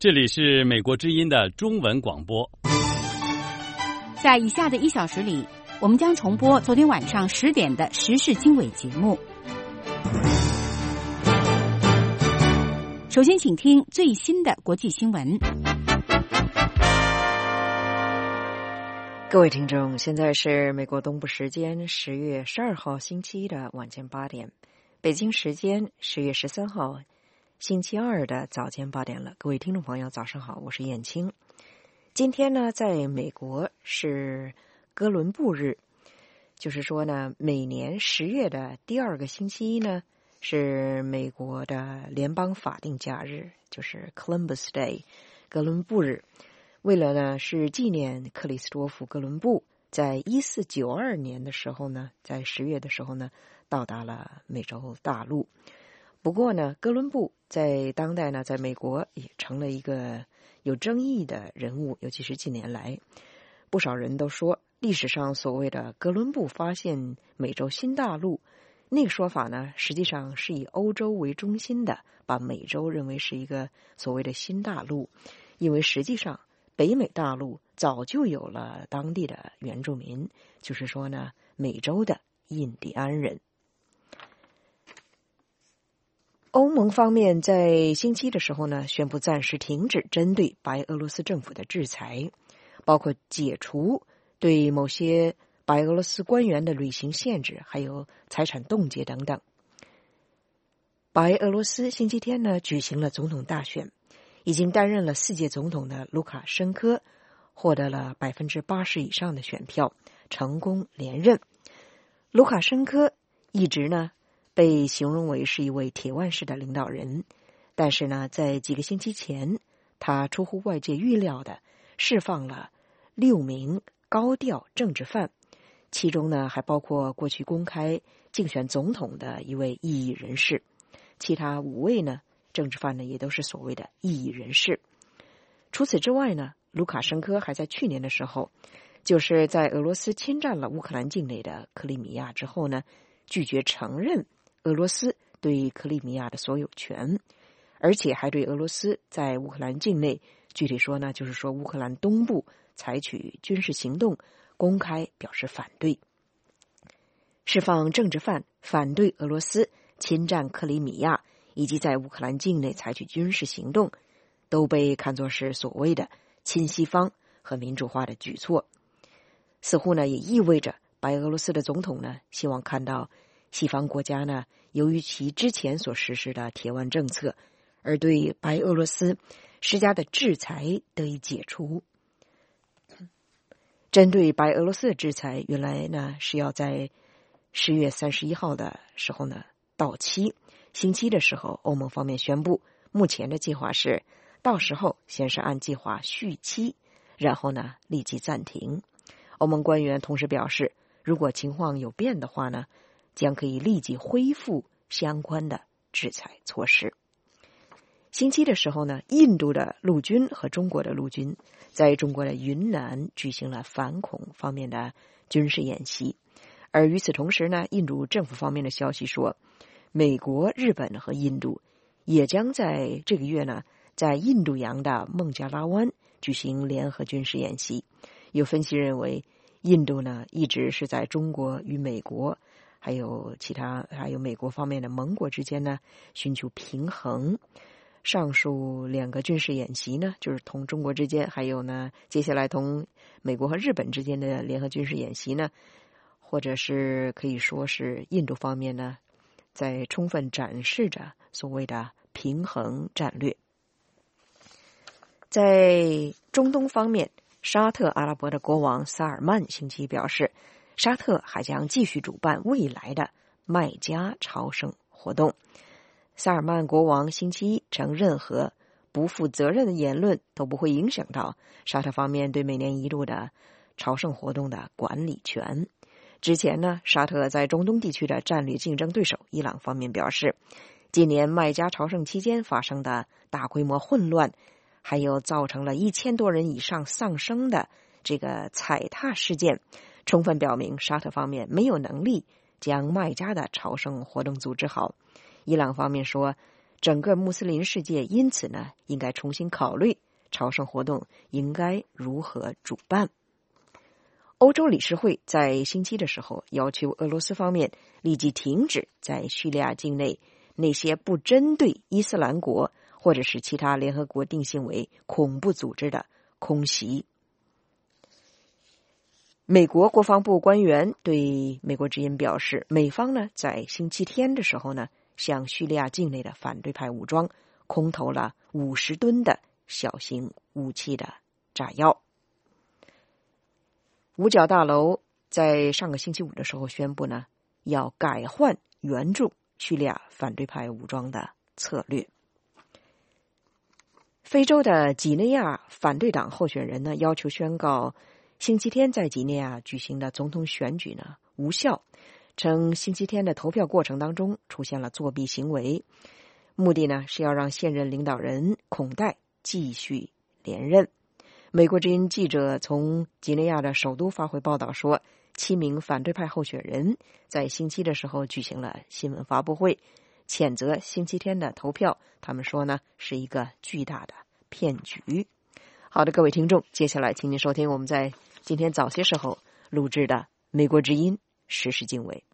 这里是美国之音的中文广播。 在以下的1小时里，我们将重播昨天晚上10点的时事经纬节目。首先请听最新的国际新闻。 各位听众，现在是美国东部时间10月12号星期一的晚间8点，北京时间10月13号星期二的早间8点了。各位听众朋友，早上好，我是燕青。今天呢，在美国是哥伦布日，就是说呢，每年10月的第2个星期一呢，是美国的联邦法定假日，就是 Columbus Day， 哥伦布日。为了呢是纪念克里斯多夫·哥伦布在1492年的时候呢，在10月的时候呢，到达了美洲大陆。不过呢，哥伦布在当代呢，在美国也成了一个有争议的人物，尤其是近年来，不少人都说，历史上所谓的哥伦布发现美洲新大陆，那个说法呢，实际上是以欧洲为中心的，把美洲认为是一个所谓的新大陆，因为实际上北美大陆早就有了当地的原住民，就是说呢，美洲的印第安人。欧盟方面在星期的时候呢，宣布暂时停止针对白俄罗斯政府的制裁，包括解除对某些白俄罗斯官员的旅行限制，还有财产冻结等等。白俄罗斯星期天呢举行了总统大选，已经担任了4届总统的卢卡申科获得了80%以上的选票，成功连任。卢卡申科一直呢被形容为是一位铁腕式的领导人，但是呢，在几个星期前，他出乎外界预料的释放了6名高调政治犯，其中呢还包括过去公开竞选总统的一位异议人士，其他5位呢政治犯呢也都是所谓的异议人士。除此之外呢，卢卡申科还在去年的时候，就是在俄罗斯侵占了乌克兰境内的克里米亚之后呢，拒绝承认俄罗斯对克里米亚的所有权，而且还对俄罗斯在乌克兰境内，具体说呢，就是说乌克兰东部采取军事行动，公开表示反对。释放政治犯，反对俄罗斯侵占克里米亚，以及在乌克兰境内采取军事行动，都被看作是所谓的亲西方和民主化的举措。似乎呢也意味着白俄罗斯的总统呢希望看到西方国家呢由于其之前所实施的铁腕政策，而对白俄罗斯施加的制裁得以解除。针对白俄罗斯的制裁原来呢是要在10月31号的时候呢到期，星期的时候欧盟方面宣布，目前的计划是到时候先是按计划续期，然后呢立即暂停。欧盟官员同时表示，如果情况有变的话呢，将可以立即恢复相关的制裁措施。星期的时候呢，印度的陆军和中国的陆军在中国的云南举行了反恐方面的军事演习。而与此同时呢，印度政府方面的消息说，美国、日本和印度也将在这个月呢，在印度洋的孟加拉湾举行联合军事演习。有分析认为，印度呢一直是在中国与美国还有美国方面的盟国之间呢寻求平衡。上述2个军事演习呢，就是同中国之间，还有呢接下来同美国和日本之间的联合军事演习呢，或者是可以说是印度方面呢在充分展示着所谓的平衡战略。在中东方面，沙特阿拉伯的国王萨尔曼星期表示，沙特还将继续主办未来的麦加朝圣活动。萨尔曼国王星期一称，任何不负责任的言论都不会影响到沙特方面对每年1度的朝圣活动的管理权。之前呢，沙特在中东地区的战略竞争对手伊朗方面表示，今年麦加朝圣期间发生的大规模混乱，还有造成了1000多人以上丧生的这个踩踏事件，充分表明沙特方面没有能力将麦加的朝圣活动组织好。伊朗方面说， 整个穆斯林世界因此呢，应该重新考虑朝圣活动应该如何主办。欧洲理事会在星期的时候要求俄罗斯方面立即停止在叙利亚境内那些不针对伊斯兰国或者是其他联合国定性为恐怖组织的空袭。美国国防部官员对美国之音表示，美方呢在星期天的时候呢，向叙利亚境内的反对派武装空投了50吨的小型武器的炸药。五角大楼在上个星期五的时候宣布呢，要改换援助叙利亚反对派武装的策略。非洲的几内亚反对党候选人呢，要求宣告星期天在几内亚举行的总统选举呢无效，称星期天的投票过程当中出现了作弊行为，目的呢是要让现任领导人孔戴继续连任。美国之音记者从几内亚的首都发回报道说，7名反对派候选人在星期的时候举行了新闻发布会，谴责星期天的投票，他们说呢是一个巨大的骗局。好的，各位听众，接下来请您收听我们在今天早些时候录制的美国之音时事经纬。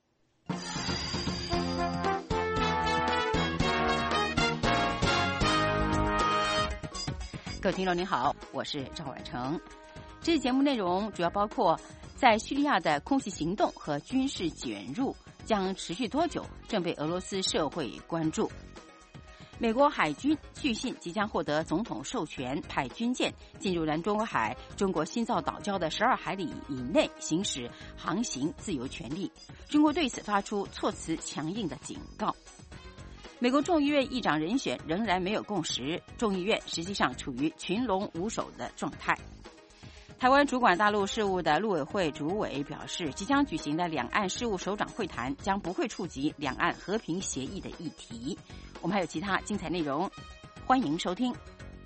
各位听众您好，我是赵婉成。这期节目内容主要包括在叙利亚的空袭行动和军事卷入将持续多久，正被俄罗斯社会关注。美国海军据信即将获得总统授权，派军舰进入南中国海中国新造岛礁的12海里以内行使航行自由权利。中国对此发出措辞强硬的警告。美国众议院议长人选仍然没有共识，众议院实际上处于群龙无首的状态。台湾主管大陆事务的陆委会主委表示，即将举行的两岸事务首长会谈将不会触及两岸和平协议的议题。我们还有其他精彩内容，欢迎收听。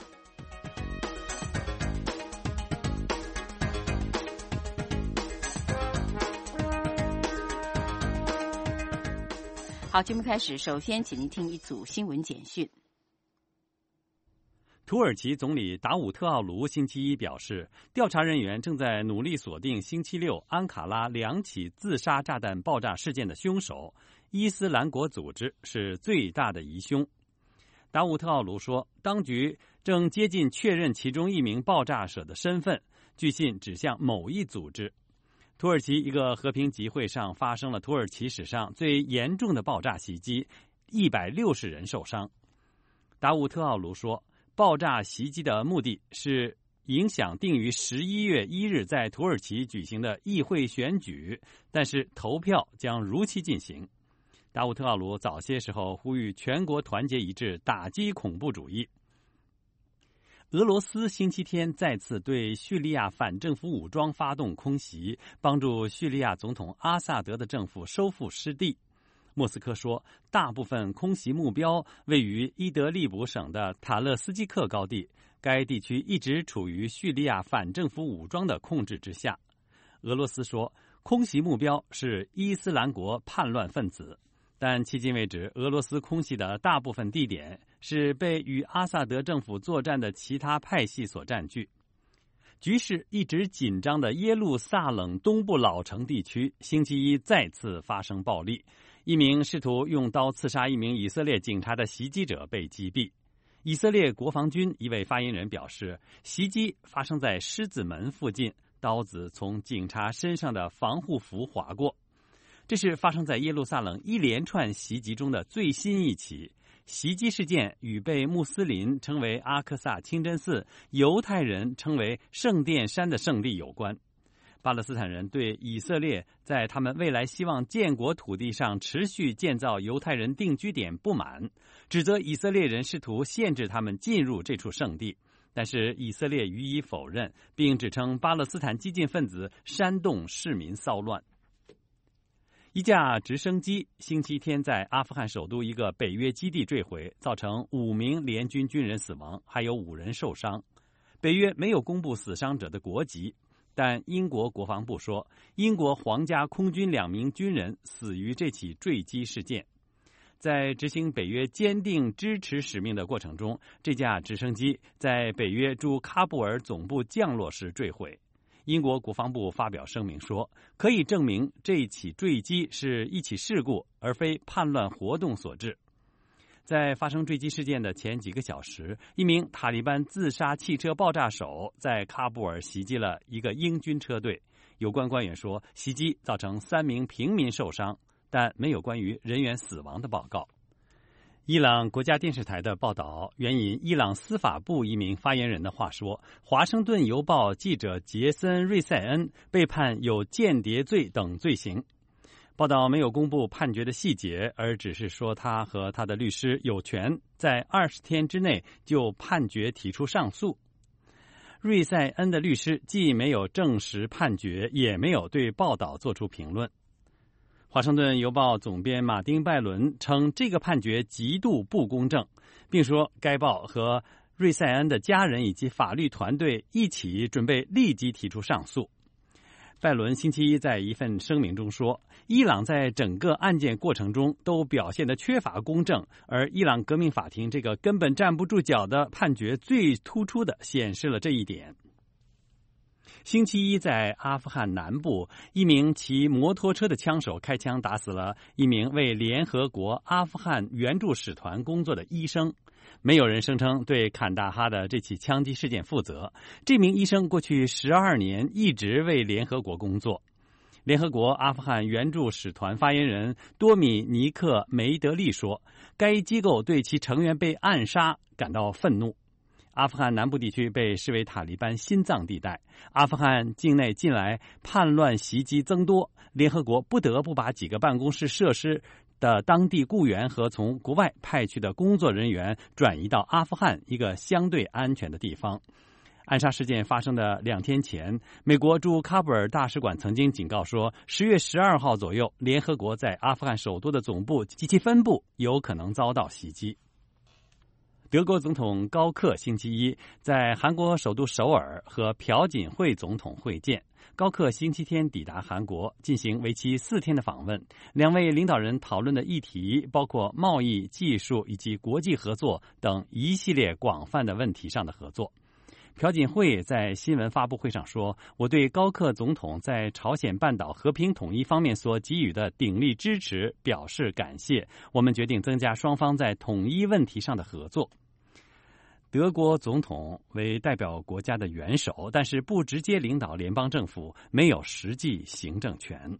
好，节目开始，首先请您听一组新闻简讯。 土耳其总理达武特奥卢星期一表示，调查人员正在努力锁定星期六安卡拉2起自杀炸弹爆炸事件的凶手，伊斯兰国组织是最大的疑凶。达武特奥卢说，当局正接近确认其中一名爆炸者的身份，据信指向某一组织。土耳其一个和平集会上发生了土耳其史上最严重的爆炸袭击，160人受伤。达武特奥卢说，爆炸袭击的目的是影响定于11月1日在土耳其举行的议会选举，但是投票将如期进行。达武特奥卢早些时候呼吁全国团结一致，打击恐怖主义。俄罗斯星期天再次对叙利亚反政府武装发动空袭，帮助叙利亚总统阿萨德的政府收复失地。莫斯科说，大部分空袭目标位于伊德利卜省的塔勒斯基克高地，该地区一直处于叙利亚反政府武装的控制之下。俄罗斯说，空袭目标是伊斯兰国叛乱分子，但迄今为止，俄罗斯空袭的大部分地点是被与阿萨德政府作战的其他派系所占据。局势一直紧张的耶路撒冷东部老城地区，星期一再次发生暴力，一名试图用刀刺杀一名以色列警察的袭击者被击毙。以色列国防军一位发言人表示，袭击发生在狮子门附近，刀子从警察身上的防护服划过。这是发生在耶路撒冷一连串袭击中的最新一起。袭击事件与被穆斯林称为阿克萨清真寺、犹太人称为圣殿山的圣地有关。巴勒斯坦人对以色列在他们未来希望建国土地上持续建造犹太人定居点不满，指责以色列人试图限制他们进入这处圣地，但是以色列予以否认，并指称巴勒斯坦激进分子煽动市民骚乱。一架直升机星期天在阿富汗首都一个北约基地坠毁，造成5名联军军人死亡，还有5人受伤。北约没有公布死伤者的国籍，但英国国防部说，英国皇家空军2名军人死于这起坠机事件。 在执行北约坚定支持使命的过程中，这架直升机在北约驻喀布尔总部降落时坠毁。英国国防部发表声明说，可以证明这起坠机是一起事故，而非叛乱活动所致。在发生坠机事件的前几个小时，一名塔利班自杀汽车爆炸手在喀布尔袭击了一个英军车队。有关官员说，袭击造成3名平民受伤，但没有关于人员死亡的报告。伊朗国家电视台的报道援引伊朗司法部一名发言人的话说，华盛顿邮报记者杰森·瑞塞恩被判有间谍罪等罪行。报道没有公布判决的细节，而只是说他和他的律师有权在20天之内就判决提出上诉。瑞塞恩的律师既没有证实判决，也没有对报道做出评论。华盛顿邮报总编马丁·拜伦称这个判决极度不公正，并说该报和瑞塞恩的家人以及法律团队一起准备立即提出上诉。拜伦星期一在一份声明中说，伊朗在整个案件过程中都表现得缺乏公正，而伊朗革命法庭这个根本站不住脚的判决最突出地显示了这一点。星期一在阿富汗南部，一名骑摩托车的枪手开枪打死了一名为联合国阿富汗援助使团工作的医生。没有人声称对坎大哈的这起枪击事件负责。这名医生过去12年一直为联合国工作。联合国阿富汗援助使团发言人多米尼克·梅德利说，该机构对其成员被暗杀感到愤怒。阿富汗南部地区被视为塔利班心脏地带，阿富汗境内近来叛乱袭击增多，联合国不得不把几个办公室设施的当地雇员和从国外派去的工作人员转移到阿富汗一个相对安全的地方。暗杀事件发生的2天前，美国驻喀布尔大使馆曾经警告说，10月12号左右，联合国在阿富汗首都的总部及其分部有可能遭到袭击。德国总统高克星期一在韩国首都首尔和朴槿惠总统会见。高克星期天抵达韩国，进行为期4天的访问。两位领导人讨论的议题包括贸易、技术以及国际合作等一系列广泛的问题上的合作。朴槿惠在新闻发布会上说，我对高克总统在朝鲜半岛和平统一方面所给予的鼎力支持表示感谢，我们决定增加双方在统一问题上的合作。德国总统为代表国家的元首，但是不直接领导联邦政府，没有实际行政权。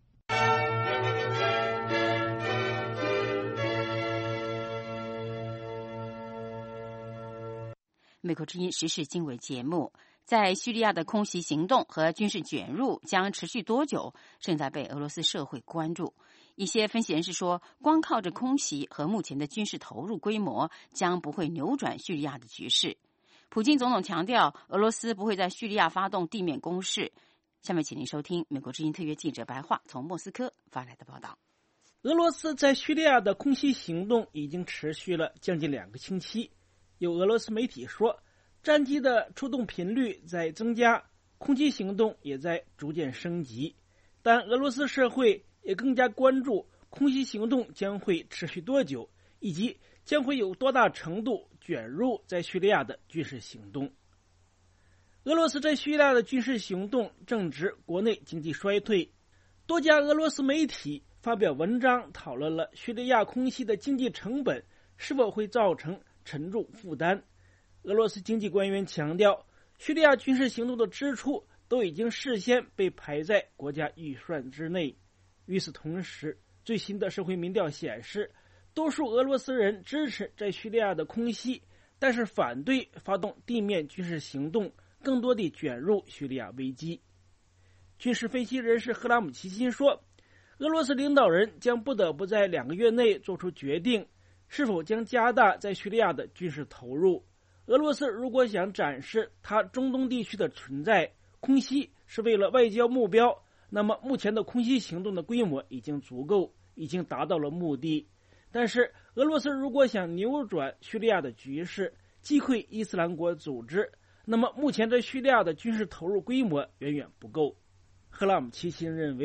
美国之音时事经纬节目，在叙利亚的空袭行动和军事卷入将持续多久，正在被俄罗斯社会关注。一些分析人士说，光靠着空袭和目前的军事投入规模，将不会扭转叙利亚的局势。普京总统强调，俄罗斯不会在叙利亚发动地面攻势。下面请您收听美国之音特约记者白桦从莫斯科发来的报道。 俄罗斯在叙利亚的空袭行动已经持续了将近2个星期。有俄罗斯媒体说，战机的出动频率在增加，空袭行动也在逐渐升级。但俄罗斯社会也更加关注空袭行动将会持续多久，以及将会有多大程度卷入在叙利亚的军事行动。俄罗斯在叙利亚的军事行动正值国内经济衰退，多家俄罗斯媒体发表文章讨论了叙利亚空袭的经济成本是否会造成沉重负担。俄罗斯经济官员强调，叙利亚军事行动的支出都已经事先被排在国家预算之内。与此同时，最新的社会民调显示，多数俄罗斯人支持在叙利亚的空袭，但是反对发动地面军事行动，更多地卷入叙利亚危机。军事分析人士赫拉姆齐钦说，俄罗斯领导人将不得不在2个月内做出决定，是否将加大在叙利亚的军事投入。俄罗斯如果想展示它中东地区的存在，空袭是为了外交目标，那么目前的空袭行动的规模已经足够，已经达到了目的。但是俄罗斯如果想扭转叙利亚的局势，击溃伊斯兰国组织，那么目前在叙利亚的军事投入规模远远不够。赫拉姆齐钦认为，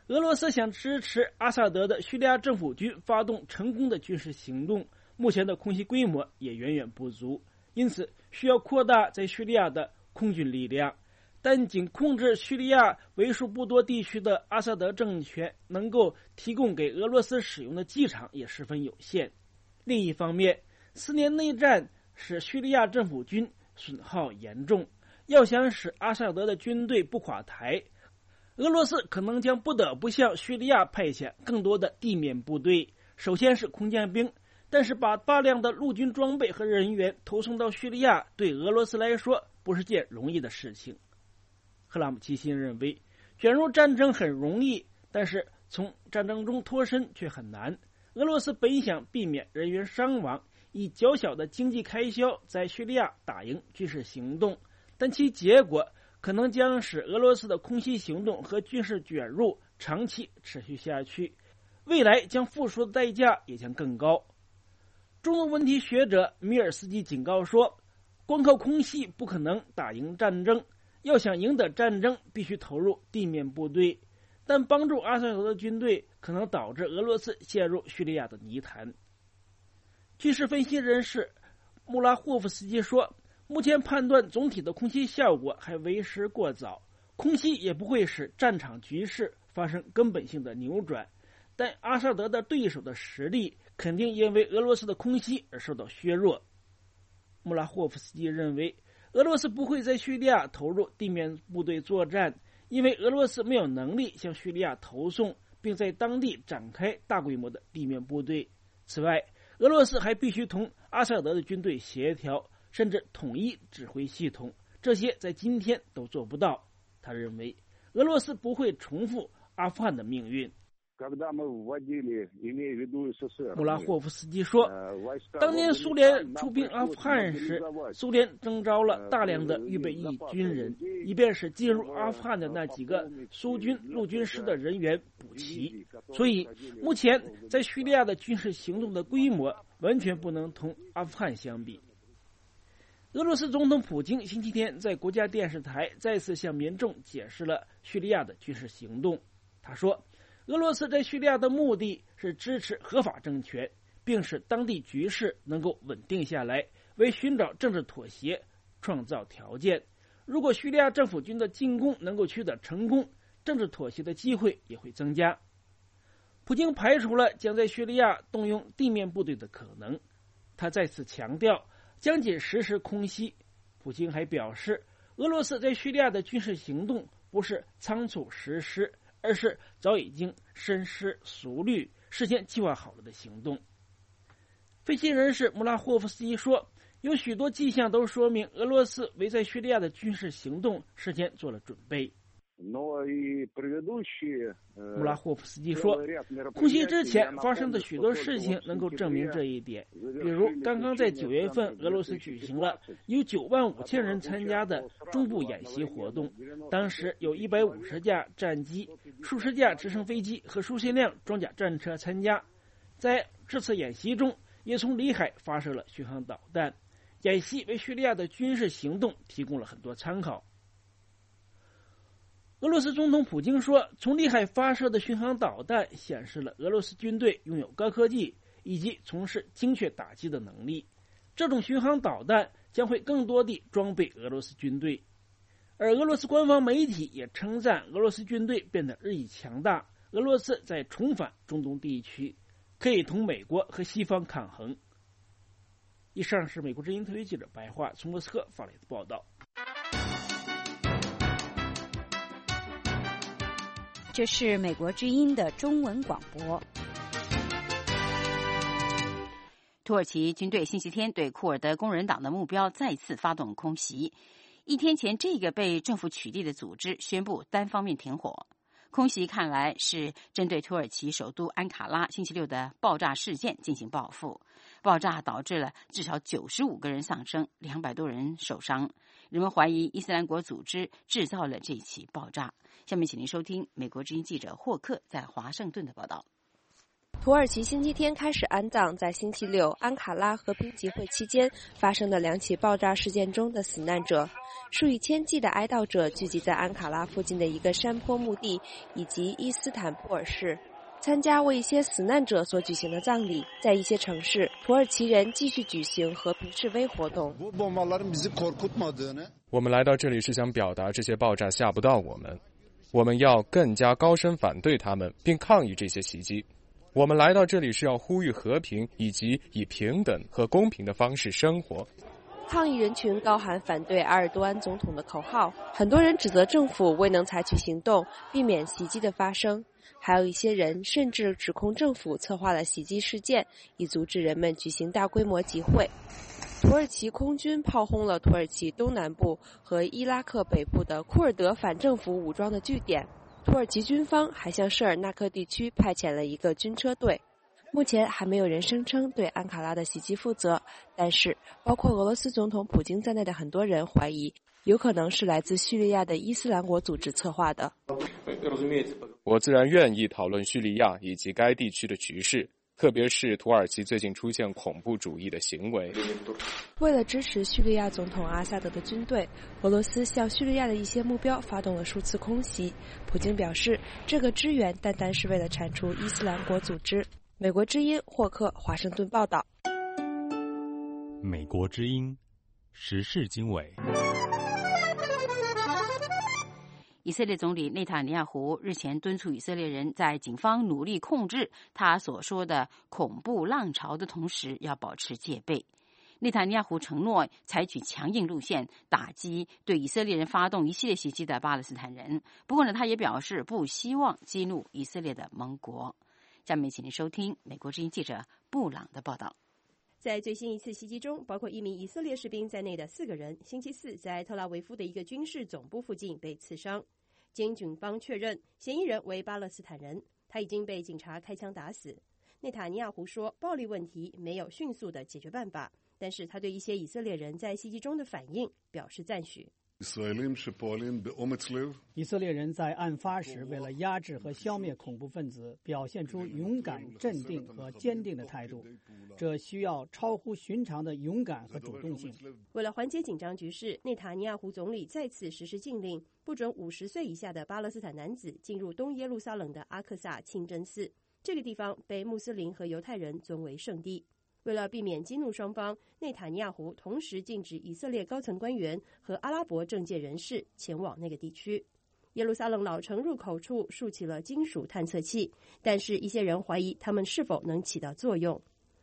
俄罗斯想支持阿萨德的叙利亚政府军发动成功的军事行动，目前的空袭规模也远远不足，因此需要扩大在叙利亚的空军力量。但仅控制叙利亚为数不多地区的阿萨德政权能够提供给俄罗斯使用的机场也十分有限。另一方面，4年内战使叙利亚政府军损耗严重，要想使阿萨德的军队不垮台，俄罗斯可能将不得不向叙利亚派遣更多的地面部队，首先是空降兵，但是把大量的陆军装备和人员投送到叙利亚，对俄罗斯来说不是件容易的事情。赫拉姆齐辛认为，卷入战争很容易，但是从战争中脱身却很难。俄罗斯本想避免人员伤亡，以较小的经济开销在叙利亚打赢军事行动，但其结果可能将使俄罗斯的空袭行动和军事卷入长期持续下去，未来将付出的代价也将更高。中东问题学者米尔斯基警告说，光靠空袭不可能打赢战争，要想赢得战争必须投入地面部队，但帮助阿萨德的军队可能导致俄罗斯陷入叙利亚的泥潭。军事分析人士穆拉霍夫斯基说，目前判断总体的空袭效果还为时过早，空袭也不会使战场局势发生根本性的扭转，但阿萨德的对手的实力肯定因为俄罗斯的空袭而受到削弱。穆拉霍夫斯基认为，俄罗斯不会在叙利亚投入地面部队作战，因为俄罗斯没有能力向叙利亚投送并在当地展开大规模的地面部队。此外，俄罗斯还必须同阿萨德的军队协调，甚至统一指挥系统，这些在今天都做不到。他认为，俄罗斯不会重复阿富汗的命运。穆拉霍夫斯基说，当年苏联出兵阿富汗时，苏联征召了大量的预备役军人，以便使进入阿富汗的那几个苏军陆军师的人员补齐。所以，目前在叙利亚的军事行动的规模完全不能同阿富汗相比。俄罗斯总统普京星期天在国家电视台再次向民众解释了叙利亚的军事行动。他说，俄罗斯在叙利亚的目的是支持合法政权，并使当地局势能够稳定下来，为寻找政治妥协创造条件。如果叙利亚政府军的进攻能够取得成功，政治妥协的机会也会增加。普京排除了将在叙利亚动用地面部队的可能，他再次强调将仅实施空袭。普京还表示，俄罗斯在叙利亚的军事行动不是仓促实施，而是早已经深思熟虑、事先计划好了的行动。分析人士穆拉霍夫斯基说，有许多迹象都说明俄罗斯为在叙利亚的军事行动事先做了准备。穆拉霍夫斯基说，空袭之前发生的许多事情能够证明这一点，比如刚刚在9月份俄罗斯举行了有95000人参加的中部演习活动，当时有150架战机、数十架直升飞机和数千辆装甲战车参加。在这次演习中，也从里海发射了巡航导弹，演习为叙利亚的军事行动提供了很多参考。俄罗斯总统普京说，从里海发射的巡航导弹显示了俄罗斯军队拥有高科技以及从事精确打击的能力。这种巡航导弹将会更多地装备俄罗斯军队。而俄罗斯官方媒体也称赞俄罗斯军队变得日益强大，俄罗斯在重返中东地区，可以同美国和西方抗衡。以上是美国之音特约记者白桦从莫斯科发来的报道。 这是美国之音的中文广播。 土耳其军队星期天对库尔德工人党的目标再次发动空袭。1天前，这个被政府取缔的组织宣布单方面停火。空袭看来是针对土耳其首都安卡拉星期六的爆炸事件进行报复。爆炸导致了至少95个人丧生，200多人受伤。人们怀疑伊斯兰国组织制造了这起爆炸。下面请您收听美国之音记者霍克在华盛顿的报道。 土耳其星期天开始安葬在星期六安卡拉和平集会期间发生的2起爆炸事件中的死难者。数以千计的哀悼者聚集在安卡拉附近的一个山坡墓地以及伊斯坦布尔市，参加为一些死难者所举行的葬礼。在一些城市，土耳其人继续举行和平示威活动。 我们来到这里是想表达这些爆炸吓不到我们，我们要更加高声反对他们，并抗议这些袭击。我们来到这里是要呼吁和平以及以平等和公平的方式生活。 抗议人群高喊反对埃尔多安总统的口号，很多人指责政府未能采取行动避免袭击的发生，还有一些人甚至指控政府策划了袭击事件，以阻止人们举行大规模集会。土耳其空军炮轰了土耳其东南部和伊拉克北部的库尔德反政府武装的据点。土耳其军方还向舍尔纳克地区派遣了一个军车队。目前还没有人声称对安卡拉的袭击负责，但是包括俄罗斯总统普京在内的很多人怀疑，有可能是来自叙利亚的伊斯兰国组织策划的。 我自然愿意讨论叙利亚以及该地区的局势，特别是土耳其最近出现恐怖主义的行为。 为了支持叙利亚总统阿萨德的军队，俄罗斯向叙利亚的一些目标发动了数次空袭。普京表示，这个支援单单是为了铲除伊斯兰国组织。美国之音霍克华盛顿报道。 美国之音时事经纬。 以色列总理内塔尼亚胡日前敦促以色列人在警方努力控制他所说的恐怖浪潮的同时，要保持戒备。内塔尼亚胡承诺采取强硬路线打击对以色列人发动一系列袭击的巴勒斯坦人，不过呢，他也表示不希望激怒以色列的盟国。下面请您收听美国之音记者布朗的报道。 在最新一次袭击中，包括1名以色列士兵在内的4个人，星期四在特拉维夫的一个军事总部附近被刺伤。经警方确认，嫌疑人为巴勒斯坦人，他已经被警察开枪打死。内塔尼亚胡说，暴力问题没有迅速的解决办法，但是他对一些以色列人在袭击中的反应表示赞许。 以色列人在案发时为了压制和消灭恐怖分子，表现出勇敢、镇定和坚定的态度，这需要超乎寻常的勇敢和主动性。 为了缓解紧张局势，内塔尼亚胡总理再次实施禁令，不准50岁以下的巴勒斯坦男子进入东耶路撒冷的阿克萨清真寺。这个地方被穆斯林和犹太人尊为圣地。为了避免激怒双方，内塔尼亚胡同时禁止以色列高层官员和阿拉伯政界人士前往那个地区。耶路撒冷老城入口处竖起了金属探测器，但是一些人怀疑它们是否能起到作用。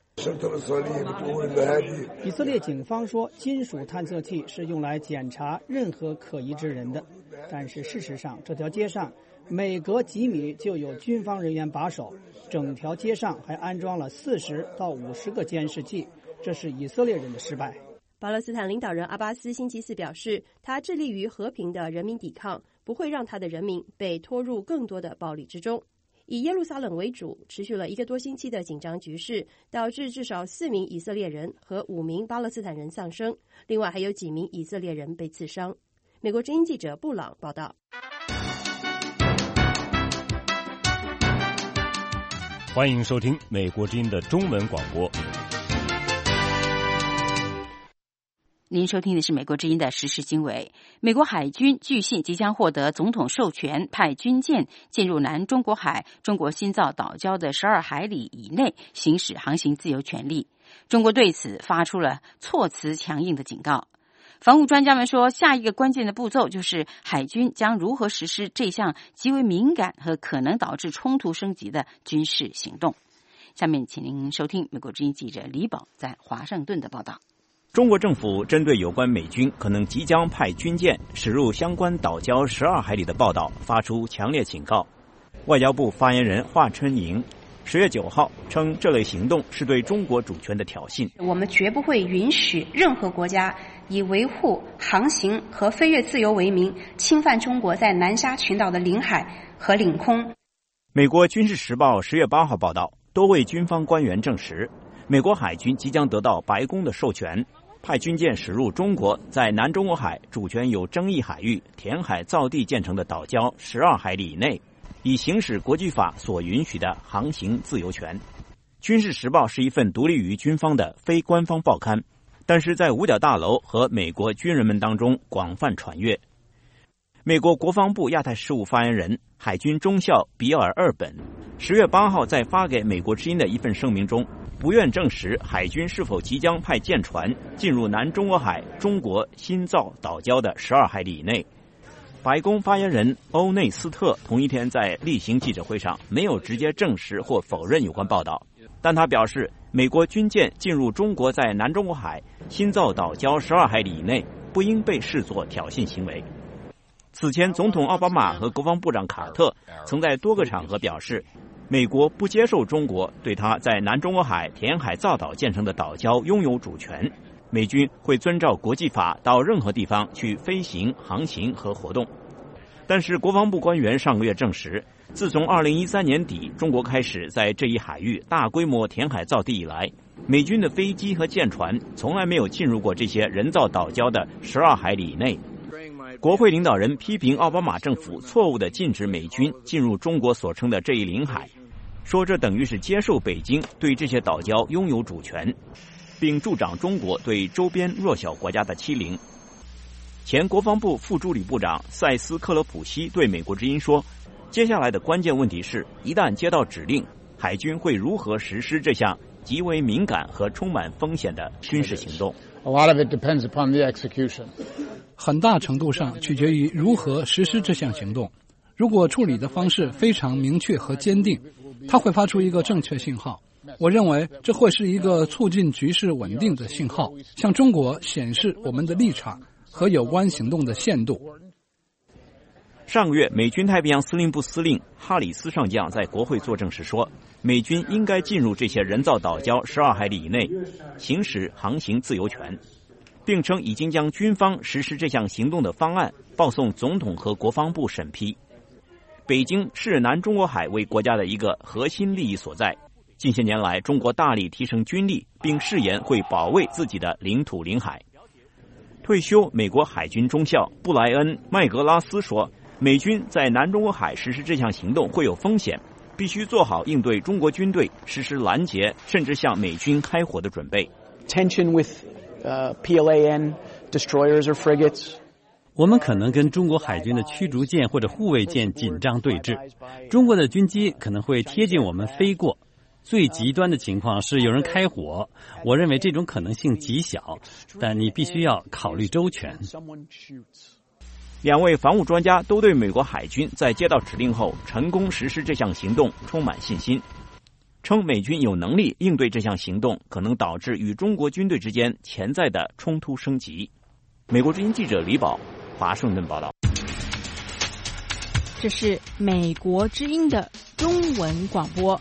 以色列警方说，金属探测器是用来检查任何可疑之人的，但是事实上，这条街上每隔几米就有军方人员把守，整条街上还安装了40到50个监视器，这是以色列人的失败。 巴勒斯坦领导人阿巴斯星期四表示，他致力于和平的人民抵抗，不会让他的人民被拖入更多的暴力之中。以耶路撒冷为主，持续了1个多星期的紧张局势，导致至少4名以色列人和5名巴勒斯坦人丧生，另外还有几名以色列人被刺伤。美国之音记者布朗报道。 欢迎收听美国之音的中文广播。 您收听的是美国之音的时事经纬。美国海军据信即将获得总统授权，派军舰进入南中国海中国新造岛礁的12海里以内行使航行自由权利。中国对此发出了措辞强硬的警告。防务专家们说，下一个关键的步骤就是海军将如何实施这项极为敏感和可能导致冲突升级的军事行动。下面请您收听美国之音记者李宝在华盛顿的报道。 中国政府针对有关美军可能即将派军舰驶入相关岛礁12海里的报道发出强烈警告。外交部发言人华春莹10月9号称，这类行动是对中国主权的挑衅。 我们绝不会允许任何国家以维护航行和飞越自由为名，侵犯中国在南沙群岛的领海和领空。 美国军事时报10月8号报道，多位军方官员证实，美国海军即将得到白宫的授权，派军舰驶入中国在南中国海主权有争议海域填海造地建成的岛礁12海里以内。 以行使国际法所允许的航行自由权。军事时报是一份独立于军方的非官方报刊，但是在五角大楼和美国军人们当中广泛传阅。美国国防部亚太事务发言人海军中校比尔·厄本10月8号在发给美国之音的一份声明中，不愿证实海军是否即将派舰船进入南中国海中国新造岛礁的12海里以内。白宫发言人欧内斯特同一天在例行记者会上没有直接证实或否认有关报道，但他表示，美国军舰进入中国在南中国海新造岛礁12海里以内不应被视作挑衅行为。此前，总统奥巴马和国防部长卡特曾在多个场合表示，美国不接受中国对他在南中国海填海造岛建成的岛礁拥有主权，美军会遵照国际法到任何地方去飞行、航行和活动。但是国防部官员上个月证实，自从2013年底中国开始在这一海域大规模填海造地以来，美军的飞机和舰船从来没有进入过这些人造岛礁的12海里以内。国会领导人批评奥巴马政府错误地禁止美军进入中国所称的这一领海，说这等于是接受北京对这些岛礁拥有主权，并助长中国对周边弱小国家的欺凌。前国防部副助理部长塞斯·克勒普西对美国之音说，接下来的关键问题是，一旦接到指令，海军会如何实施这项极为敏感和充满风险的军事行动。 很大程度上取决于如何实施这项行动。如果处理的方式非常明确和坚定，它会发出一个正确信号。我认为这会是一个促进局势稳定的信号，向中国显示我们的立场和有关行动的限度。 上个月，美军太平洋司令部司令哈里斯上将在国会作证时说，美军应该进入这些人造岛礁12海里以内，行使航行自由权，并称已经将军方实施这项行动的方案报送总统和国防部审批。北京视南中国海为国家的一个核心利益所在，近些年来中国大力提升军力，并誓言会保卫自己的领土领海。退休美国海军中校布莱恩·麦格拉斯说，美军在南中国海实施这项行动会有风险，必须做好应对中国军队实施拦截甚至向美军开火的准备。 Tension with PLAN destroyers or frigates. 我们可能跟中国海军的驱逐舰或者护卫舰紧张对峙，中国的军机可能会贴近我们飞过。最极端的情况是有人开火，我认为这种可能性极小，但你必须要考虑周全。 两位防务专家都对美国海军在接到指令后成功实施这项行动充满信心，称美军有能力应对这项行动可能导致与中国军队之间潜在的冲突升级。美国之音记者李宝，华盛顿报道。 这是美国之音的中文广播。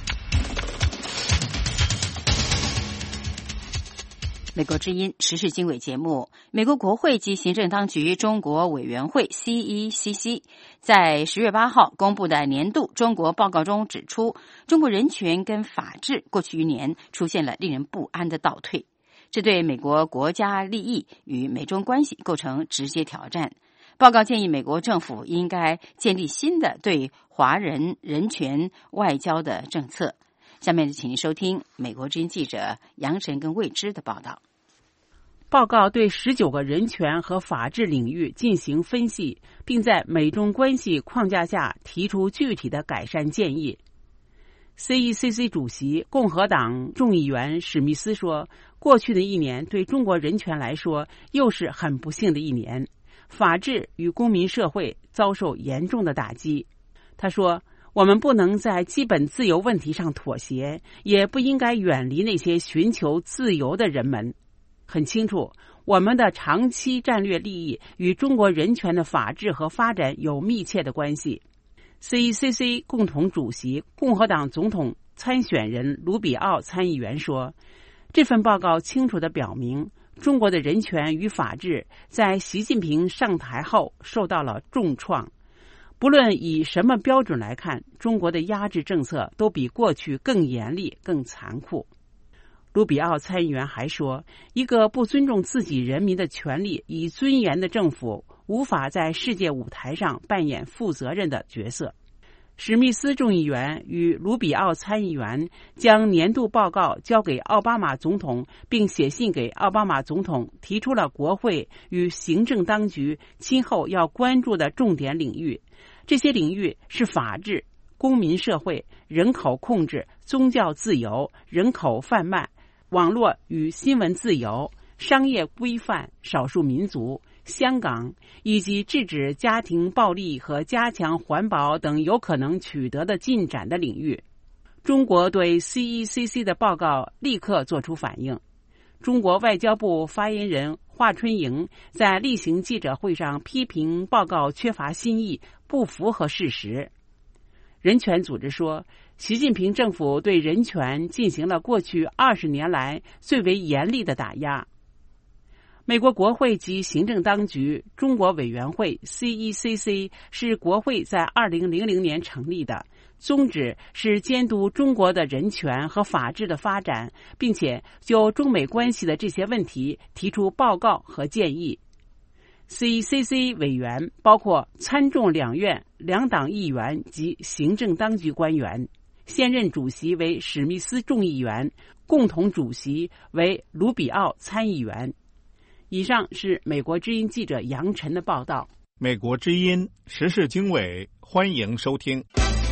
美国之音时事经纬节目，美国国会及行政当局中国委员会 CECC 在10月8号公布的年度中国报告中指出，中国人权跟法治过去1年出现了令人不安的倒退，这对美国国家利益与美中关系构成直接挑战。报告建议美国政府应该建立新的对华人人权外交的政策。下面请您收听美国之音记者杨晨跟魏之的报道。 报告对19个人权和法治领域进行分析，并在美中关系框架下提出具体的改善建议。CECC 主席共和党众议员史密斯说，过去的1年对中国人权来说又是很不幸的1年，法治与公民社会遭受严重的打击。他说，我们不能在基本自由问题上妥协，也不应该远离那些寻求自由的人们。很清楚，我们的长期战略利益与中国人权的法治和发展有密切的关系。CECC 共同主席共和党总统参选人卢比奥参议员说，这份报告清楚地表明，中国的人权与法治在习近平上台后受到了重创。不论以什么标准来看，中国的压制政策都比过去更严厉、更残酷。卢比奥参议员还说，一个不尊重自己人民的权利与尊严的政府无法在世界舞台上扮演负责任的角色。 史密斯众议员与卢比奥参议员将年度报告交给奥巴马总统，并写信给奥巴马总统，提出了国会与行政当局今后要关注的重点领域。这些领域是法治、公民社会、人口控制、宗教自由、人口贩卖、网络与新闻自由、商业规范、少数民族、香港，以及制止家庭暴力和加强环保等有可能取得的进展的领域。中国对 CECC 的报告立刻作出反应。中国外交部发言人华春莹在例行记者会上批评报告缺乏新意，不符合事实。人权组织说，习近平政府对人权进行了过去20年来最为严厉的打压。美国国会及行政当局中国委员会 CECC 是国会在2000年成立的，宗旨是监督中国的人权和法治的发展，并且就中美关系的这些问题提出报告和建议。CECC 委员包括参众两院两党议员及行政当局官员，现任主席为史密斯众议员，共同主席为卢比奥参议员。以上是美国之音记者杨晨的报道。 美国之音时事经纬，欢迎收听。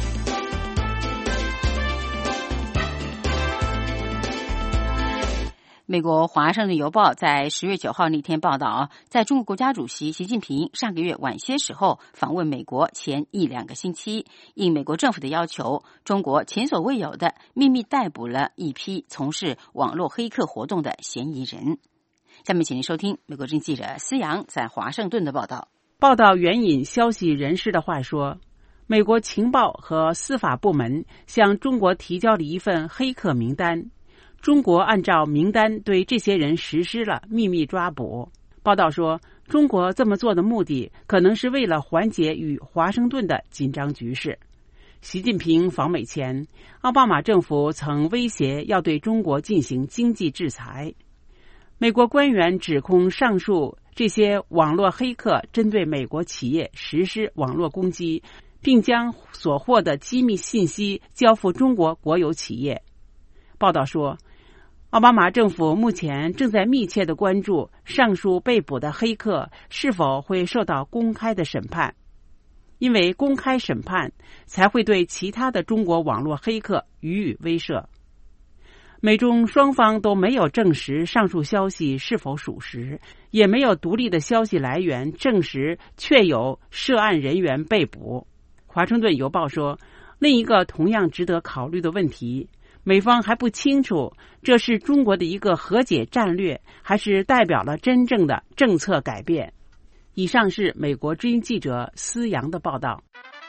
美国《华盛顿邮报》在10月9号那天报道，在中国国家主席习近平上个月晚些时候访问美国前1-2个星期，应美国政府的要求，中国前所未有的秘密逮捕了一批从事网络黑客活动的嫌疑人。下面请您收听美国之音记者思阳在华盛顿的报道。 报道援引消息人士的话说，美国情报和司法部门向中国提交了一份黑客名单，中国按照名单对这些人实施了秘密抓捕。报道说，中国这么做的目的可能是为了缓解与华盛顿的紧张局势。习近平访美前，奥巴马政府曾威胁要对中国进行经济制裁。美国官员指控上述这些网络黑客针对美国企业实施网络攻击，并将所获的机密信息交付中国国有企业。报道说，奥巴马政府目前正在密切地关注上述被捕的黑客是否会受到公开的审判，因为公开审判才会对其他的中国网络黑客予以威慑。美中双方都没有证实上述消息是否属实，也没有独立的消息来源证实确有涉案人员被捕。华盛顿邮报说，另一个同样值得考虑的问题，美方还不清楚这是中国的一个和解战略，还是代表了真正的政策改变。以上是美国之音记者思阳的报道。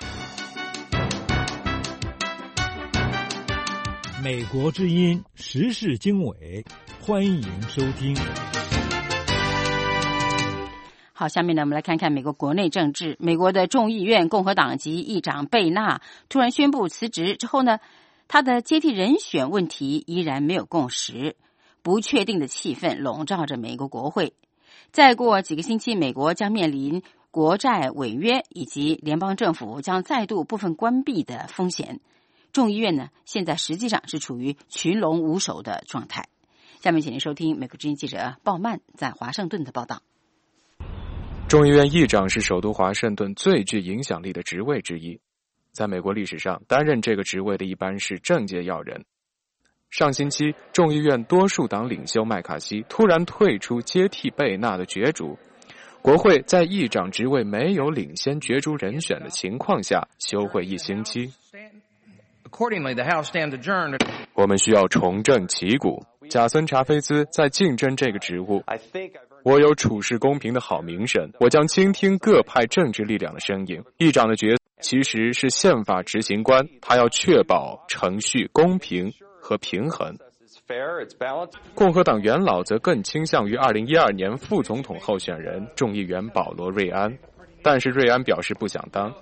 美国之音时事经纬，欢迎收听。 好，下面呢，我们来看看美国国内政治。美国的众议院共和党籍议长贝纳突然宣布辞职之后呢，他的接替人选问题依然没有共识，不确定的气氛笼罩着美国国会。再过几个星期，美国将面临国债违约以及联邦政府将再度部分关闭的风险。众议院呢，现在实际上是处于群龙无首的状态。下面请您收听美国之音记者鲍曼在华盛顿的报道。 众议院议长是首都华盛顿最具影响力的职位之一，在美国历史上，担任这个职位的一般是政界要人。上星期，众议院多数党领袖麦卡锡突然退出接替贝纳的角逐，国会在议长职位没有领先角逐人选的情况下休会1星期。我们需要重振旗鼓。贾森·查菲兹在竞争这个职务。我有处事公平的好名声，我将倾听各派政治力量的声音。议长的角色其实是宪法执行官，他要确保程序公平和平衡。共和党元老则更倾向于2012年副总统候选人众议员保罗·瑞安，但是瑞安表示不想当。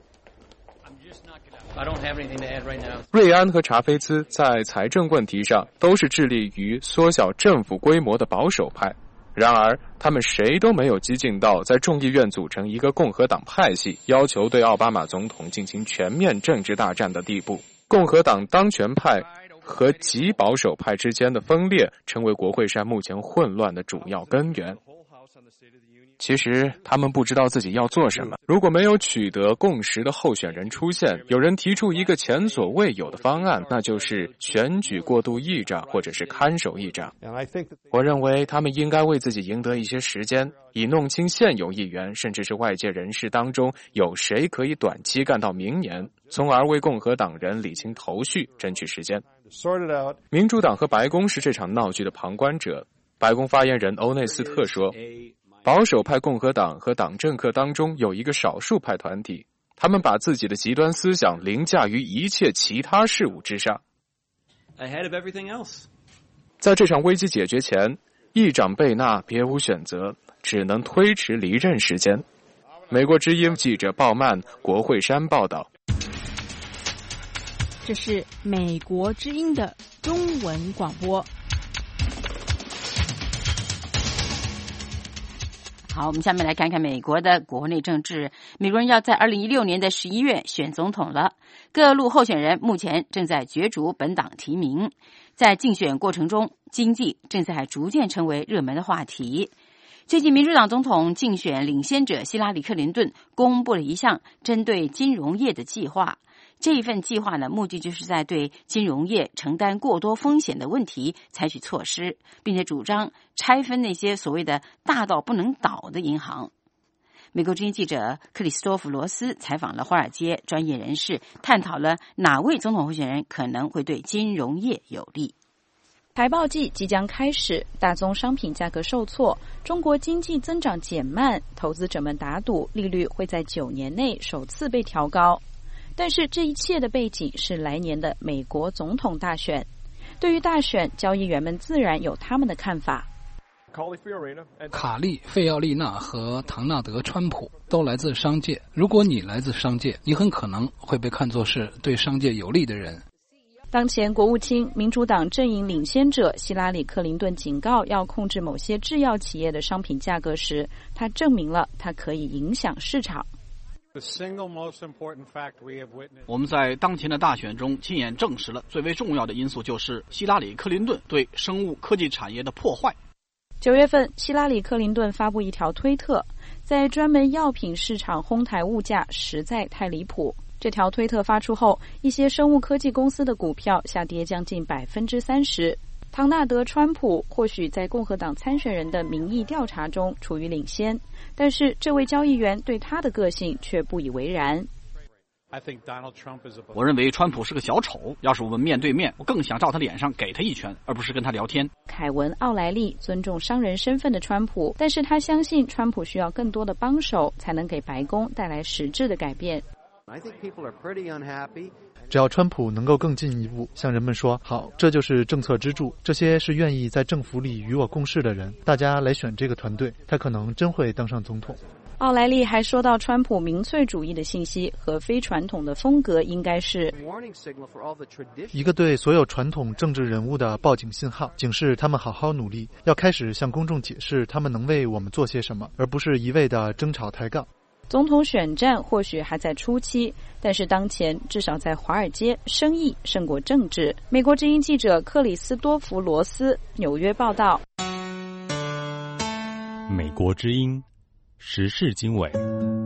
瑞安和查菲兹在财政问题上都是致力于缩小政府规模的保守派， 然而，他们谁都没有激进到在众议院组成一个共和党派系，要求对奥巴马总统进行全面政治大战的地步。共和党当权派和极保守派之间的分裂，成为国会山目前混乱的主要根源。其实他们不知道自己要做什么。如果没有取得共识的候选人出现，有人提出一个前所未有的方案，那就是选举过渡议长或者是看守议长。我认为他们应该为自己赢得一些时间，以弄清现有议员甚至是外界人士当中有谁可以短期干到明年，从而为共和党人理清头绪，争取时间。民主党和白宫是这场闹剧的旁观者。白宫发言人欧内斯特说，保守派共和党和党政客当中有一个少数派团体，他们把自己的极端思想凌驾于一切其他事物之上。在这场危机解决前，议长贝纳别无选择，只能推迟离任时间。美国之音记者鲍曼，国会山报道。 这是美国之音的中文广播。 好，我们下面来看看美国的国内政治。美国人要在2016年的11月选总统了，各路候选人目前正在角逐本党提名。在竞选过程中，经济正在逐渐成为热门的话题。最近，民主党总统竞选领先者希拉里·克林顿公布了一项针对金融业的计划。这一份计划呢，目的就是在对金融业承担过多风险的问题采取措施，并且主张拆分那些所谓的大到不能倒的银行。美国之音记者克里斯多弗·罗斯采访了华尔街专业人士，探讨了哪位总统候选人可能会对金融业有利。 财报季即将开始，大宗商品价格受挫，中国经济增长减慢，投资者们打赌利率会在9年内首次被调高。但是这一切的背景是来年的美国总统大选。对于大选，交易员们自然有他们的看法。 卡利、费奥利纳和唐纳德·川普都来自商界。如果你来自商界，你很可能会被看作是对商界有利的人。 当前国务卿民主党阵营领先者希拉里·克林顿警告要控制某些制药企业的商品价格时，他证明了他可以影响市场。 我们在当前的大选中亲眼证实了最为重要的因素，就是希拉里·克林顿对生物科技产业的破坏。 9月份，希拉里·克林顿发布一条推特，在专门药品市场哄抬物价实在太离谱。这条推特发出后，一些生物科技公司的股票下跌将近30%。唐纳德·川普或许在共和党参选人的民意调查中处于领先，但是这位交易员对他的个性却不以为然。 我认为川普是个小丑，要是我们面对面，我更想照他脸上给他一拳，而不是跟他聊天。 凯文·奥莱利尊重商人身份的川普，但是他相信川普需要更多的帮手，才能给白宫带来实质的改变。 只要川普能够更进一步向人们说，好，这就是政策支柱，这些是愿意在政府里与我共事的人，大家来选这个团队，他可能真会当上总统。 奥莱利还说到，川普民粹主义的信息和非传统的风格应该是一个对所有传统政治人物的报警信号，警示他们好好努力，要开始向公众解释他们能为我们做些什么，而不是一味的争吵抬杠。 总统选战或许还在初期，但是当前至少在华尔街，生意胜过政治。美国之音记者克里斯多弗·罗斯，纽约报道。 美国之音时事经纬。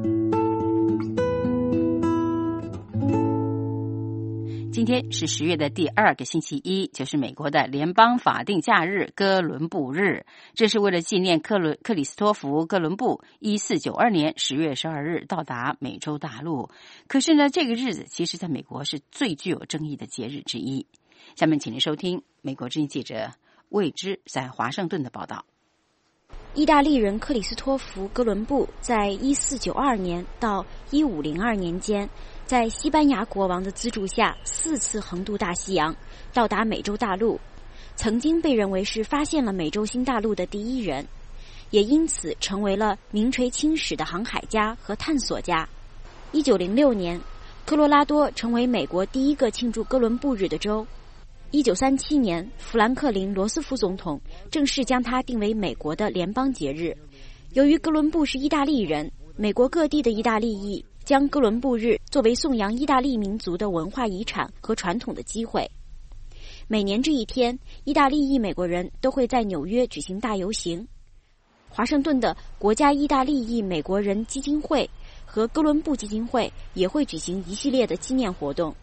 今天是10月的第2个星期一，就是美国的联邦法定假日哥伦布日。这是为了纪念克里斯托弗·哥伦布1492年10月12日到达美洲大陆。可是呢，这个日子其实在美国是最具有争议的节日之一。下面请您收听美国之音记者魏之在华盛顿的报道。 意大利人克里斯托弗·哥伦布在1492年到1502年间，在西班牙国王的资助下4次横渡大西洋，到达美洲大陆，曾经被认为是发现了美洲新大陆的第一人，也因此成为了名垂青史的航海家和探索家。1906年，科罗拉多成为美国第一个庆祝哥伦布日的州。 1937年，富兰克林·罗斯福总统正式将它定为美国的联邦节日。由于哥伦布是意大利人，美国各地的意大利裔将哥伦布日作为颂扬意大利民族的文化遗产和传统的机会。每年这一天，意大利裔美国人都会在纽约举行大游行。华盛顿的国家意大利裔美国人基金会和哥伦布基金会也会举行一系列的纪念活动。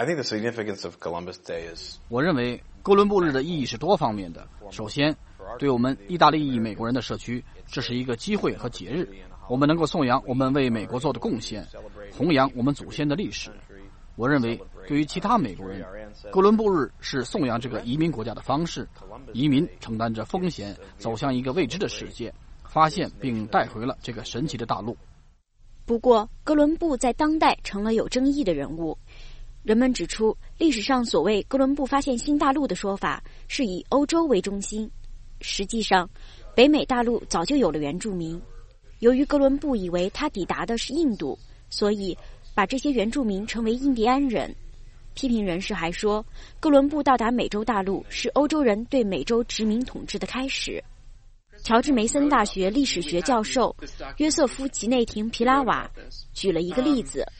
我认为哥伦布日的意义是多方面的。首先，对我们意大利裔美国人的社区，这是一个机会和节日，我们能够颂扬我们为美国做的贡献，弘扬我们祖先的历史。我认为对于其他美国人，哥伦布日是颂扬这个移民国家的方式。移民承担着风险，走向一个未知的世界，发现并带回了这个神奇的大陆。 不过，哥伦布在当代成了有争议的人物。人们指出，历史上所谓哥伦布发现新大陆的说法是以欧洲为中心，实际上北美大陆早就有了原住民。由于哥伦布以为他抵达的是印度，所以把这些原住民称为印第安人。批评人士还说，哥伦布到达美洲大陆是欧洲人对美洲殖民统治的开始。乔治梅森大学历史学教授约瑟夫·吉内廷·皮拉瓦举了一个例子。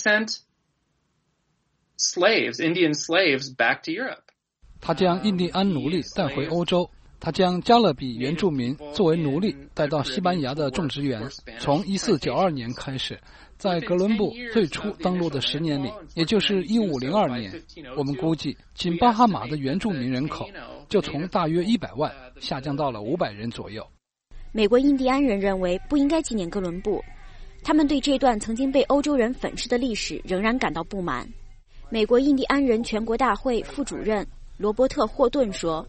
Indian slaves back to Europe. 他将印第安奴隶带回欧洲，他将加勒比原住民作为奴隶带到西班牙的种植园。从1492年开始，在哥伦布最初登陆的10年里，也就是1502年，我们估计仅巴哈马的原住民人口就从大约100万下降到了500人左右。 美国印第安人认为不应该纪念哥伦布，他们对这段曾经被欧洲人粉饰的历史仍然感到不满。美国印第安人全国大会副主任罗伯特·霍顿说，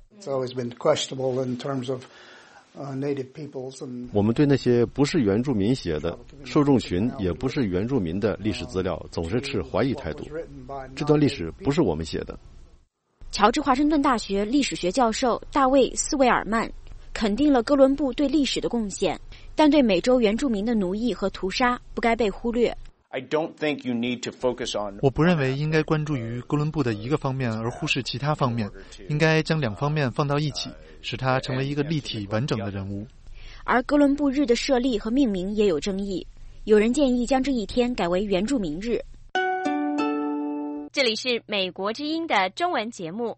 我们对那些不是原住民写的、受众群也不是原住民的历史资料总是持怀疑态度。这段历史不是我们写的。 乔治华盛顿大学历史学教授大卫·斯维尔曼肯定了哥伦布对历史的贡献，但对美洲原住民的奴役和屠杀不该被忽略。 我不认为应该关注于哥伦布的一个方面而忽视其他方面，应该将两方面放到一起，使他成为一个立体完整的人物。 而哥伦布日的设立和命名也有争议，有人建议将这一天改为原住民日。 这里是美国之音的中文节目。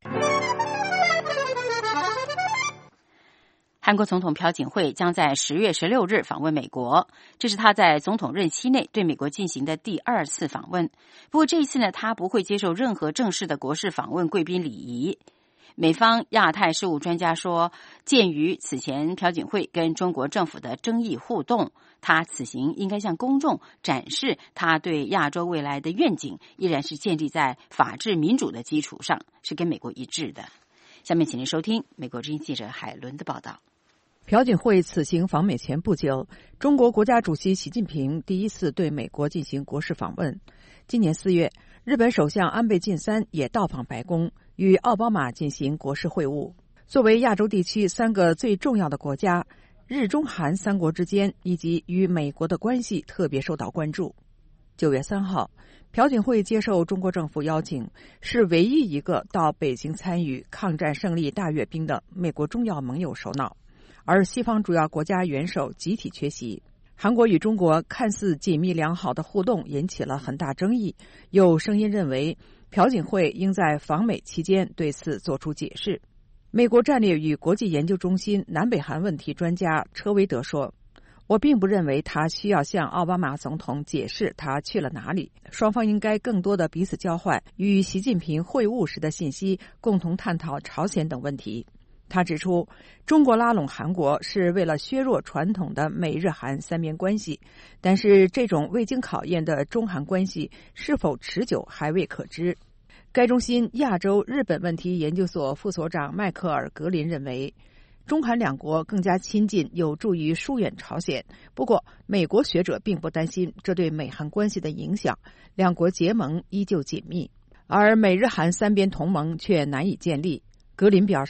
韩国总统朴槿惠将在10月16日访问美国，这是他在总统任期内对美国进行的第2次访问。不过这一次呢，他不会接受任何正式的国事访问贵宾礼仪。美方亚太事务专家说，鉴于此前朴槿惠跟中国政府的争议互动，他此行应该向公众展示他对亚洲未来的愿景依然是建立在法治民主的基础上，是跟美国一致的。下面请您收听美国之音记者海伦的报道。 朴槿惠此行访美前不久，中国国家主席习近平第一次对美国进行国事访问。今年4月，日本首相安倍晋三也到访白宫，与奥巴马进行国事会晤。作为亚洲地区3个最重要的国家，日中韩3国之间以及与美国的关系特别受到关注。9月3号，朴槿惠接受中国政府邀请，是唯一一个到北京参与抗战胜利大阅兵的美国重要盟友首脑。而西方主要国家元首集体缺席。韩国与中国看似紧密良好的互动引起了很大争议，有声音认为朴槿惠应在访美期间对此作出解释。美国战略与国际研究中心南北韩问题专家车维德说，我并不认为他需要向奥巴马总统解释他去了哪里，双方应该更多的彼此交换与习近平会晤时的信息，共同探讨朝鲜等问题。他指出，中国拉拢韩国是为了削弱传统的美日韩3边关系，但是这种未经考验的中韩关系是否持久还未可知。该中心亚洲日本问题研究所副所长迈克尔·格林认为，中韩2国更加亲近有助于疏远朝鲜，不过美国学者并不担心这对美韩关系的影响，2国结盟依旧紧密，而美日韩3边同盟却难以建立。格林表示，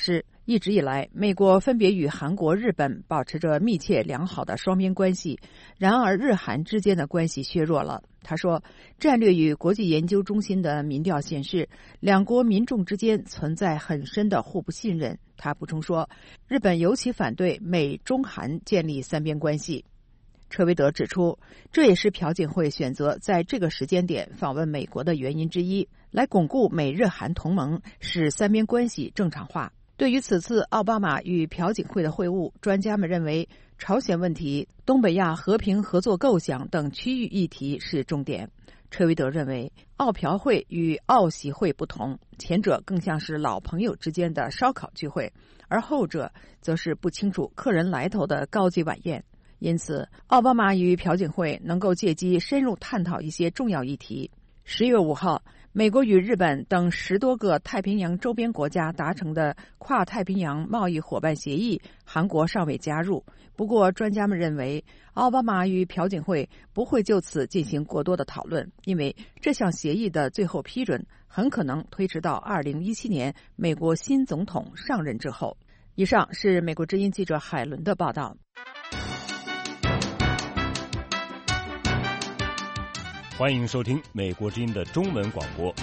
一直以来，美国分别与韩国、日本保持着密切良好的双边关系，然而日韩之间的关系削弱了。他说，战略与国际研究中心的民调显示，两国民众之间存在很深的互不信任。他补充说，日本尤其反对美中韩建立三边关系。车维德指出，这也是朴槿惠选择在这个时间点访问美国的原因之一，来巩固美日韩同盟，使三边关系正常化。对于此次奥巴马与朴槿惠的会晤，专家们认为朝鲜问题、东北亚和平合作构想等区域议题是重点。车维德认为，奥朴会与奥习会不同，前者更像是老朋友之间的烧烤聚会，而后者则是不清楚客人来头的高级晚宴。因此，奥巴马与朴槿惠能够借机深入探讨一些重要议题。10月5号，美国与日本等10多个太平洋周边国家达成的跨太平洋贸易伙伴协议，韩国尚未加入。不过，专家们认为，奥巴马与朴槿惠不会就此进行过多的讨论，因为这项协议的最后批准很可能推迟到2017年美国新总统上任之后。以上是美国之音记者海伦的报道。 欢迎收听美国之音的中文广播。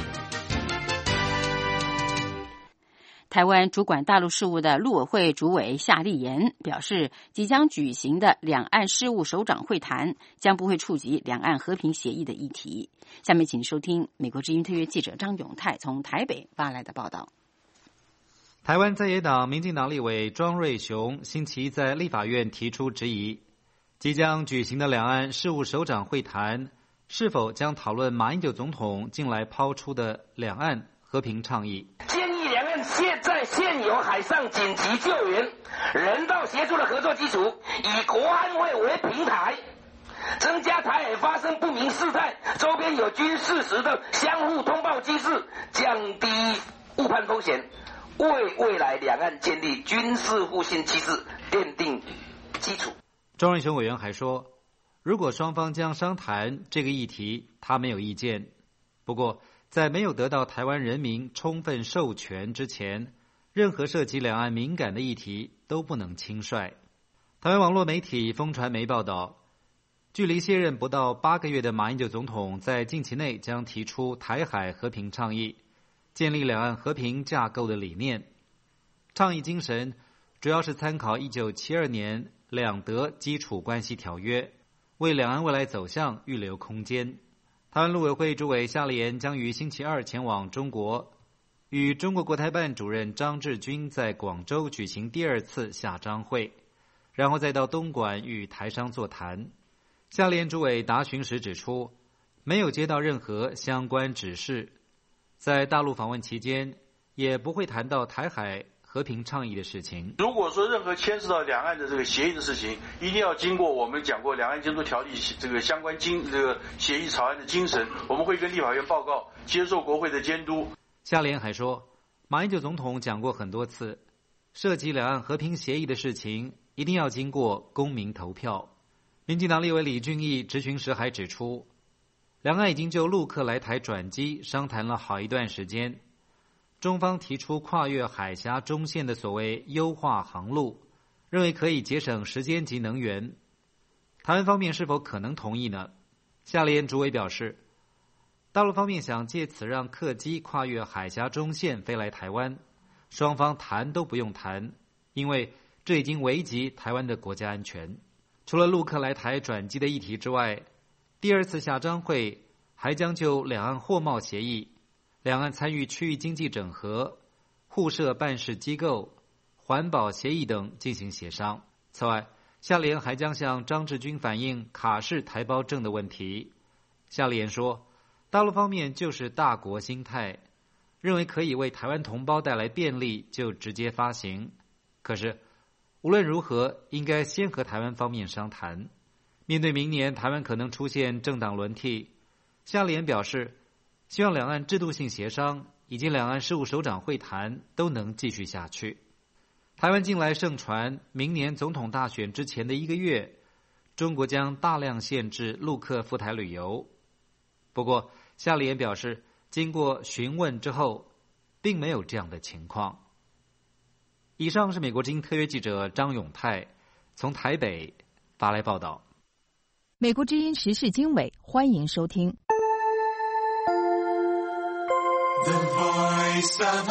台湾主管大陆事务的陆委会主委夏立言表示，即将举行的两岸事务首长会谈将不会触及两岸和平协议的议题。下面请收听美国之音特约记者张永泰从台北发来的报道。 台湾在野党民进党立委庄瑞雄星期一在立法院提出质疑，即将举行的两岸事务首长会谈是否将讨论马英九总统近来抛出的两岸和平倡议。 建议两岸现有海上紧急救援、人道协助的合作基础，以国安会为平台，增加台海发生不明事态周边有军事时的相互通报机制，降低误判风险，为未来两岸建立军事互信机制奠定基础。 庄瑞雄委员还说，如果双方将商谈这个议题，他没有意见。不过，在没有得到台湾人民充分授权之前，任何涉及两岸敏感的议题都不能轻率。台湾网络媒体风传媒报道，距离卸任不到8个月的马英九总统在近期内将提出台海和平倡议，建立两岸和平架构的理念。倡议精神主要是参考1972年两德基础关系条约，为两岸未来走向预留空间。台湾陆委会主委夏立言将于星期二前往中国，与中国国台办主任张志军在广州举行第2次夏张会，然后再到东莞与台商座谈。夏立言主委答询时指出，没有接到任何相关指示，在大陆访问期间也不会谈到台海和平倡议的事情。 如果说任何牵涉到两岸的这个协议的事情，一定要经过我们讲过两岸监督条例这个相关这个协议草案的精神，我们会跟立法院报告，接受国会的监督。 夏立言还说，马英九总统讲过很多次，涉及两岸和平协议的事情一定要经过公民投票。民进党立委李俊毅质询时还指出，两岸已经就陆客来台转机商谈了好一段时间，中方提出跨越海峡中线的所谓优化航路，认为可以节省时间及能源。台湾方面是否可能同意呢？夏立言主委表示，大陆方面想借此让客机跨越海峡中线飞来台湾，双方谈都不用谈，因为这已经危及台湾的国家安全。除了陆客来台转机的议题之外，第2次夏张会还将就两岸货贸协议、两岸参与区域经济整合、互设办事机构、环保协议等进行协商。此外，夏立言还将向张志军反映卡式台胞证的问题。夏立言说，大陆方面就是大国心态，认为可以为台湾同胞带来便利就直接发行。可是无论如何，应该先和台湾方面商谈。面对明年台湾可能出现政党轮替，夏立言表示，希望两岸制度性协商以及两岸事务首长会谈都能继续下去。台湾近来盛传，明年总统大选之前的1个月，中国将大量限制陆客赴台旅游。不过，夏立言表示，经过询问之后，并没有这样的情况。 以上是美国之音特约记者张永泰从台北发来报道。 美国之音时事经纬，欢迎收听。 The Voice of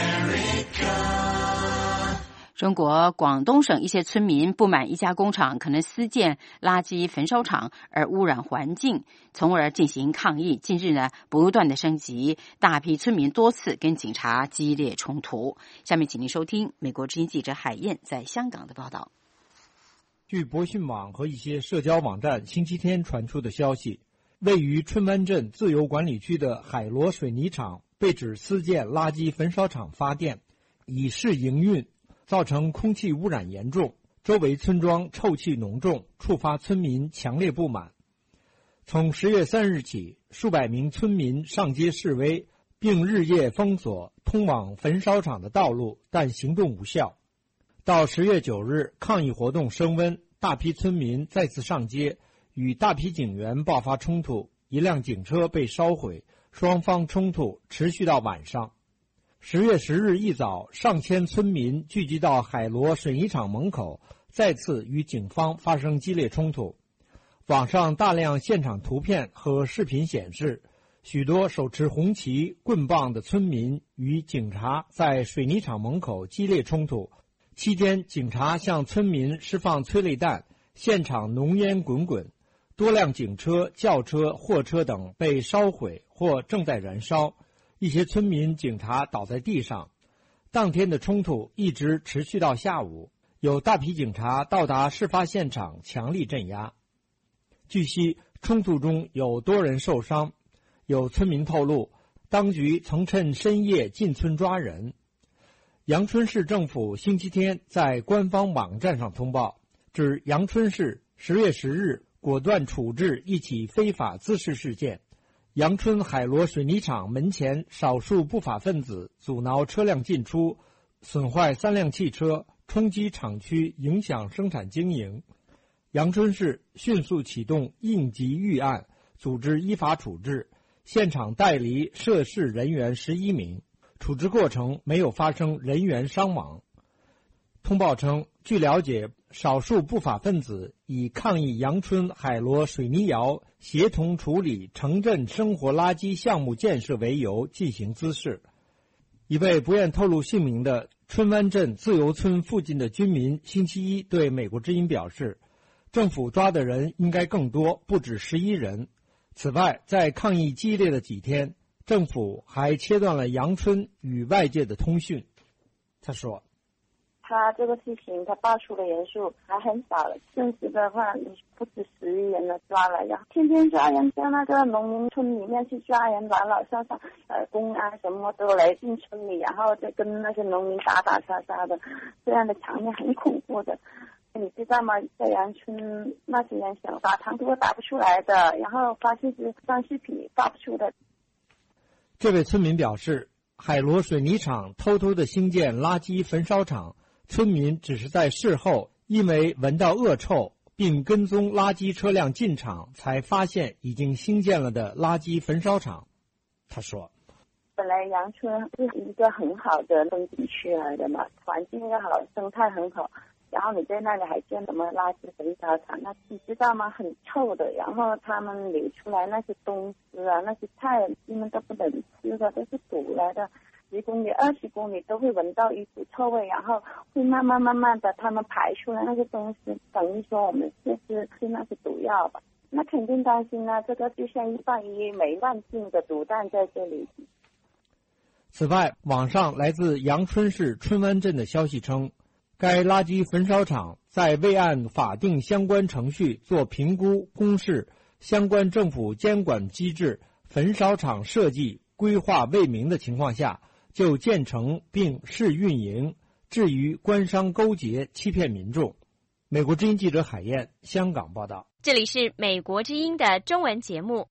America。 中国广东省一些村民不满一家工厂可能私建垃圾焚烧厂而污染环境，从而进行抗议。近日呢，不断的升级，大批村民多次跟警察激烈冲突。下面请您收听美国之音记者海燕在香港的报道。 据博讯网和一些社交网站星期天传出的消息，位于春湾镇自由管理区的海螺水泥厂被指私建垃圾焚烧厂发电，以示营运，造成空气污染严重，周围村庄臭气浓重，触发村民强烈不满。从10月3日起，数百名村民上街示威，并日夜封锁通往焚烧厂的道路，但行动无效。到10月9日，抗议活动升温，大批村民再次上街，与大批警员爆发冲突，一辆警车被烧毁，双方冲突持续到晚上。10月10日一早，上千村民聚集到海螺水泥厂门口，再次与警方发生激烈冲突。网上大量现场图片和视频显示，许多手持红旗、棍棒的村民与警察在水泥厂门口激烈冲突。期间，警察向村民释放催泪弹，现场浓烟滚滚，多辆警车、轿车、货车等被烧毁或正在燃烧，一些村民、警察倒在地上。当天的冲突一直持续到下午，有大批警察到达事发现场强力镇压。据悉，冲突中有多人受伤，有村民透露，当局曾趁深夜进村抓人。阳春市政府星期天在官方网站上通报，指阳春市10月10日果断处置一起非法滋事事件。阳春海螺水泥厂门前少数不法分子阻挠车辆进出，损坏3辆汽车，冲击厂区，影响生产经营。阳春市迅速启动应急预案，组织依法处置，现场带离涉事人员11名。处置过程没有发生人员伤亡。通报称，据了解，少数不法分子以抗议阳春海螺水泥窑协同处理城镇生活垃圾项目建设为由进行滋事。一位不愿透露姓名的春湾镇自由村附近的居民星期一对美国之音表示，政府抓的人应该更多，不止11人。此外，在抗议激烈的几天，政府还切断了阳春与外界的通讯。他说， 他这个事情他爆出的人数还很少了，正式的话不止11人了抓了，然后天天抓人，在那个农民村里面去抓人，老老少少公安什么都来进村里，然后再跟那些农民打打杀杀的，这样的场面很恐怖的。你知道吗？在阳春那些人想打长途都打不出来的，然后发信息、上视频发不出的。 这位村民表示，海螺水泥厂偷偷的兴建垃圾焚烧厂，村民只是在事后因为闻到恶臭并跟踪垃圾车辆进厂，才发现已经兴建了的垃圾焚烧厂。他说， 本来阳春是一个很好的风景区来的嘛，环境又好，生态很好，然后你在那里还建什么垃圾焚烧厂，那你知道吗？很臭的，然后他们流出来那些东西啊，那些菜你们都不能吃的，都是毒来的，10公里、20公里都会闻到一股臭味，然后会慢慢的他们排出来那些东西，等于说我们是那些毒药吧，那肯定担心啊，这个就像一放一枚慢性的毒弹在这里。 此外，网上来自阳春市春湾镇的消息称，该垃圾焚烧厂在未按法定相关程序做评估、公示、相关政府监管机制、焚烧厂设计、规划未明的情况下，就建成并试运营，至于官商勾结、欺骗民众。美国之音记者海燕，香港报道。 这里是美国之音的中文节目。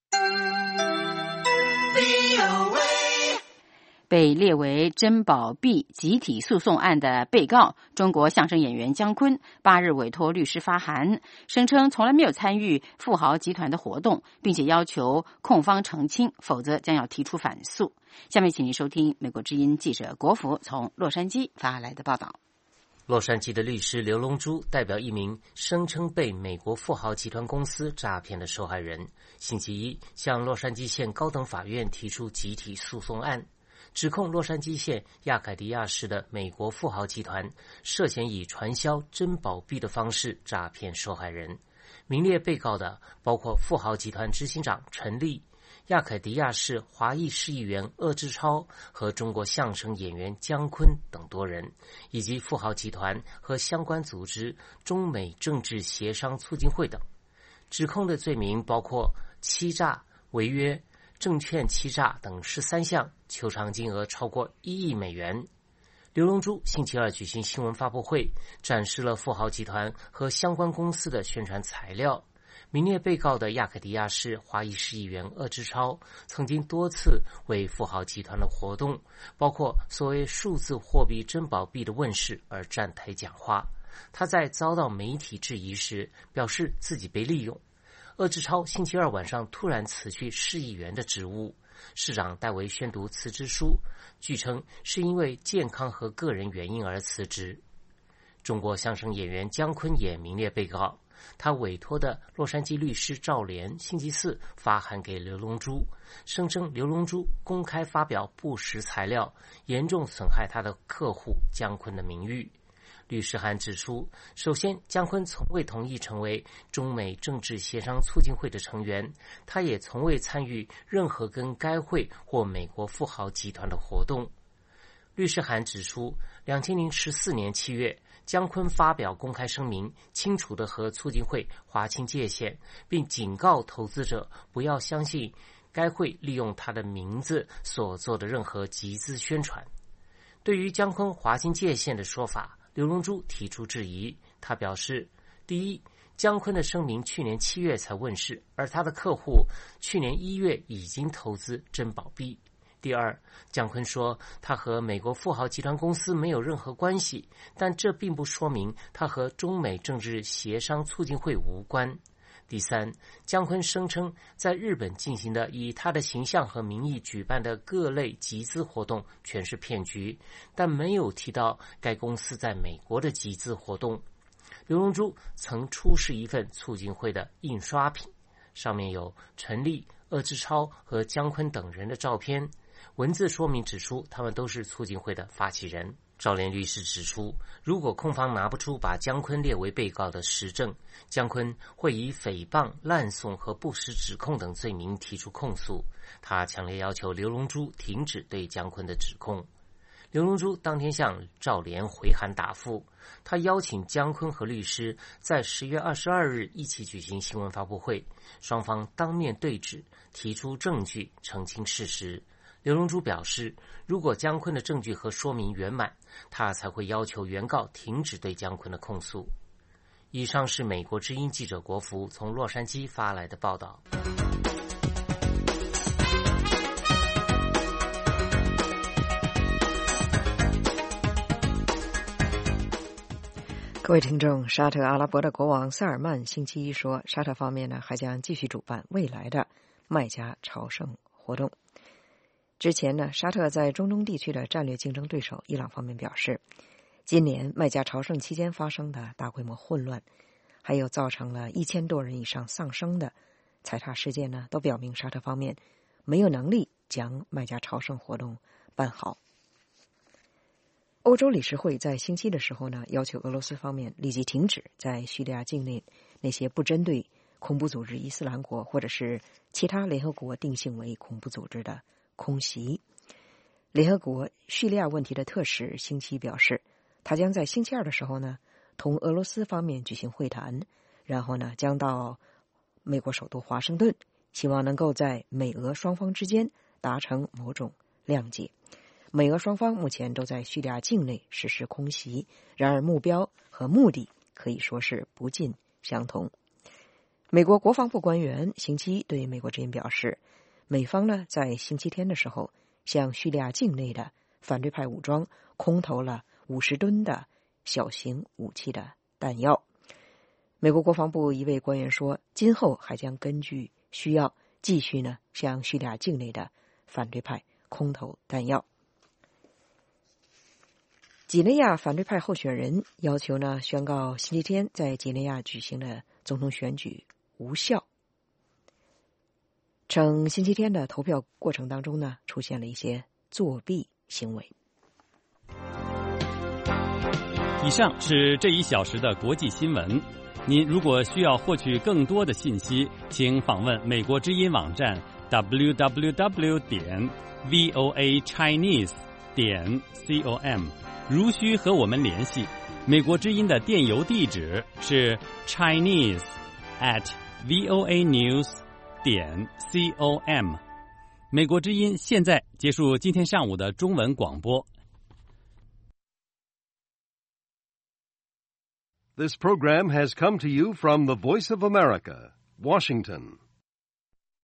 被列为珍宝币集体诉讼案的被告中国相声演员姜昆8日委托律师发函，声称从来没有参与富豪集团的活动，并且要求控方澄清，否则将要提出反诉。下面请您收听美国之音记者国福从洛杉矶发来的报道。 洛杉矶的律师刘龙珠代表一名声称被美国富豪集团公司诈骗的受害人，星期一向洛杉矶县高等法院提出集体诉讼案，指控洛杉矶县亚凯迪亚市的美国富豪集团涉嫌以传销珍宝币的方式诈骗受害人。名列被告的包括富豪集团执行长陈立、亚凯迪亚市华裔市议员鄂志超和中国相声演员姜昆等多人，以及富豪集团和相关组织中美政治协商促进会等。指控的罪名包括欺诈、违约、证券欺诈等13项，求偿金额超过1亿美元。刘龙珠星期二举行新闻发布会，展示了富豪集团和相关公司的宣传材料。名列被告的亚凯迪亚市华裔市议员鄂志超曾经多次为富豪集团的活动，包括所谓数字货币珍宝币的问世而站台讲话。他在遭到媒体质疑时表示自己被利用。鄂志超星期二晚上突然辞去市议员的职务，市长代为宣读辞职书，据称是因为健康和个人原因而辞职。中国相声演员姜昆也名列被告，他委托的洛杉矶律师赵连星期四发函给刘龙珠，声称刘龙珠公开发表不实材料，严重损害他的客户姜昆的名誉。律师函指出，首先，姜昆从未同意成为中美政治协商促进会的成员，他也从未参与任何跟该会或美国富豪集团的活动。律师函指出，2014年7月，姜昆发表公开声明，清楚地和促进会划清界限，并警告投资者不要相信该会利用他的名字所做的任何集资宣传。对于姜昆划清界限的说法，刘龙珠提出质疑。他表示，第一，姜昆的声明去年7月才问世，而他的客户去年1月已经投资珍宝币。第二，姜昆说他和美国富豪集团公司没有任何关系，但这并不说明他和中美政治协商促进会无关。第三，姜昆声称在日本进行的以他的形象和名义举办的各类集资活动全是骗局，但没有提到该公司在美国的集资活动。刘龙珠曾出示一份促进会的印刷品，上面有陈立、鄂志超和姜昆等人的照片，文字说明指出他们都是促进会的发起人。赵连律师指出，如果控方拿不出把姜昆列为被告的实证，姜昆会以诽谤、滥送和不实指控等罪名提出控诉。他强烈要求刘龙珠停止对姜昆的指控。刘龙珠当天向赵连回函答复，他邀请姜昆和律师在10月22日一起举行新闻发布会，双方当面对质，提出证据澄清事实。刘龙珠表示，如果姜昆的证据和说明圆满，他才会要求原告停止对姜昆的控诉。以上是美国之音记者国福从洛杉矶发来的报道。 各位听众，沙特阿拉伯的国王萨尔曼星期一说，沙特方面呢还将继续主办未来的麦加朝圣活动。之前呢，沙特在中东地区的战略竞争对手伊朗方面表示，今年麦加朝圣期间发生的大规模混乱，还有造成了1000多人以上丧生的踩踏事件呢，都表明沙特方面没有能力将麦加朝圣活动办好。欧洲理事会在星期的时候呢，要求俄罗斯方面立即停止在叙利亚境内那些不针对恐怖组织伊斯兰国或者是其他联合国定性为恐怖组织的空袭。联合国叙利亚问题的特使星期表示，他将在星期二的时候呢，同俄罗斯方面举行会谈，然后呢，将到美国首都华盛顿，希望能够在美俄双方之间达成某种谅解。美俄双方目前都在叙利亚境内实施空袭，然而目标和目的可以说是不尽相同。美国国防部官员星期一对美国之音表示，美方呢在星期天的时候向叙利亚境内的反对派武装空投了50吨的小型武器的弹药。美国国防部一位官员说，今后还将根据需要继续呢向叙利亚境内的反对派空投弹药。 几内亚反对派候选人要求呢宣告星期天在几内亚举行的总统选举无效，称星期天的投票过程当中呢出现了一些作弊行为。 以上是这1小时的国际新闻。您如果需要获取更多的信息，请访问美国之音网站 www.voachinese.com。如需和我们联系，美国之音的电邮地址是 chinese@voanews.com。美国之音现在结束今天上午的中文广播。 This program has come to you from the Voice of America, Washington.